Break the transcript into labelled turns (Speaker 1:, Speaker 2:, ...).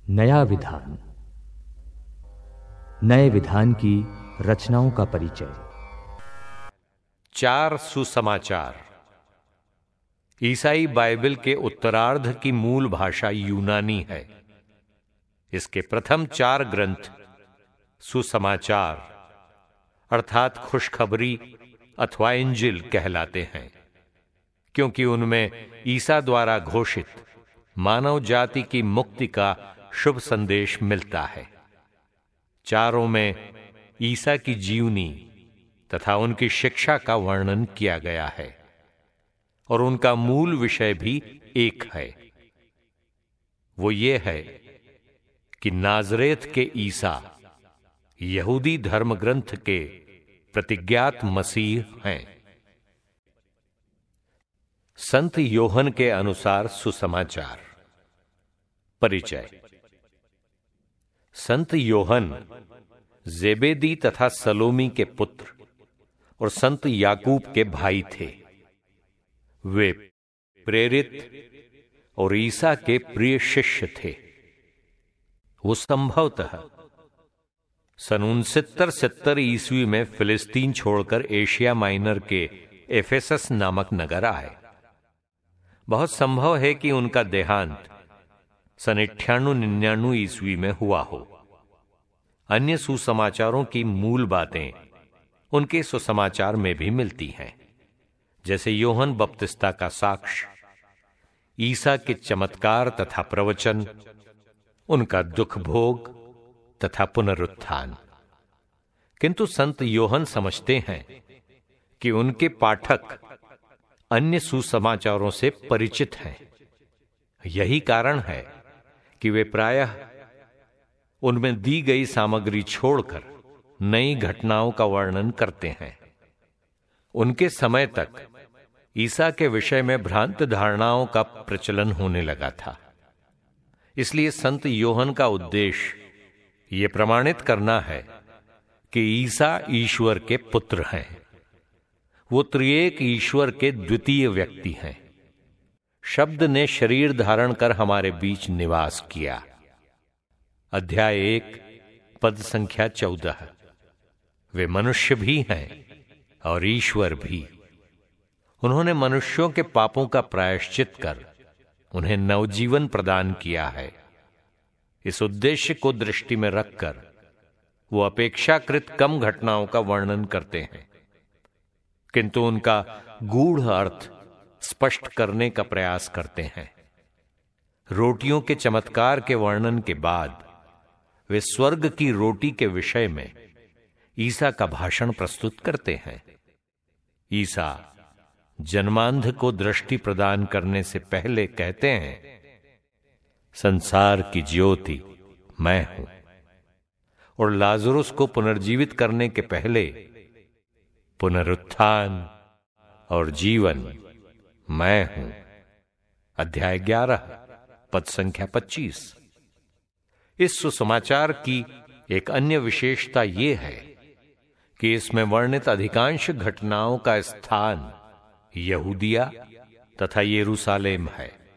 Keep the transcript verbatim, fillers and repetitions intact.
Speaker 1: नया विधान, नए विधान की रचनाओं का परिचय।
Speaker 2: चार सुसमाचार। ईसाई बाइबल के उत्तरार्ध की मूल भाषा यूनानी है। इसके प्रथम चार ग्रंथ सुसमाचार अर्थात खुशखबरी अथवा इंजिल कहलाते हैं, क्योंकि उनमें ईसा द्वारा घोषित मानव जाति की मुक्ति का शुभ संदेश मिलता है। चारों में ईसा की जीवनी तथा उनकी शिक्षा का वर्णन किया गया है और उनका मूल विषय भी एक है। वो ये है कि नाजरेत के ईसा यहूदी धर्म ग्रंथ के प्रतिज्ञात मसीह हैं। संत योहन के अनुसार सुसमाचार। परिचय। संत योहन जेबेदी तथा सलोमी के पुत्र और संत याकूब के भाई थे। वे प्रेरित और ईसा के प्रिय शिष्य थे। वो संभवतः सन उनसत्तर सत्तर ईस्वी में फिलिस्तीन छोड़कर एशिया माइनर के एफेसस नामक नगर आए। बहुत संभव है कि उनका देहांत सन अट्ठानवे निन्यानवे ईस्वी में हुआ हो। अन्य सुसमाचारों की मूल बातें उनके सुसमाचार में भी मिलती हैं, जैसे योहन बपतिस्ता का साक्ष्य, ईसा के चमत्कार तथा प्रवचन, उनका दुख भोग तथा पुनरुत्थान। किंतु संत योहन समझते हैं कि उनके पाठक अन्य सुसमाचारों से परिचित हैं। यही कारण है कि वे प्रायः उनमें दी गई सामग्री छोड़कर नई घटनाओं का वर्णन करते हैं। उनके समय तक ईसा के विषय में भ्रांत धारणाओं का प्रचलन होने लगा था। इसलिए संत योहन का उद्देश्य यह प्रमाणित करना है कि ईसा ईश्वर के पुत्र हैं। वो त्रिएक ईश्वर के द्वितीय व्यक्ति हैं। शब्द ने शरीर धारण कर हमारे बीच निवास किया। अध्याय एक पद संख्या चौदह। वे मनुष्य भी हैं और ईश्वर भी। उन्होंने मनुष्यों के पापों का प्रायश्चित कर उन्हें नवजीवन प्रदान किया है। इस उद्देश्य को दृष्टि में रखकर वो अपेक्षाकृत कम घटनाओं का वर्णन करते हैं, किंतु उनका गूढ़ अर्थ स्पष्ट करने का प्रयास करते हैं। रोटियों के चमत्कार के वर्णन के बाद वे स्वर्ग की रोटी के विषय में ईसा का भाषण प्रस्तुत करते हैं। ईसा जन्मांध को दृष्टि प्रदान करने से पहले कहते हैं, संसार की ज्योति मैं हूं। और लाजरुस को पुनर्जीवित करने के पहले पुनरुत्थान और जीवन मैं हूं। अध्याय ग्यारह पद संख्या पच्चीस। इस सुसमाचार की एक अन्य विशेषता यह है कि इसमें वर्णित अधिकांश घटनाओं का स्थान यहूदिया तथा यरूशलेम है।